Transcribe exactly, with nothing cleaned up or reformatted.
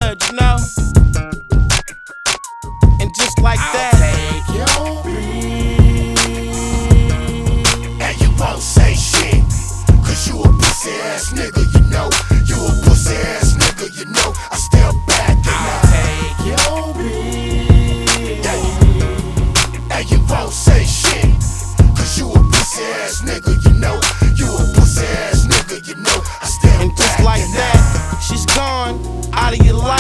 blood, you know? And just like I'll that, take your breed, and you won't say shit, cause you a pussy ass nigga, you know. You a pussy ass nigga, you know. I still back and I'll take your breed, yeah. And you won't say shit, cause you a pussy ass nigga.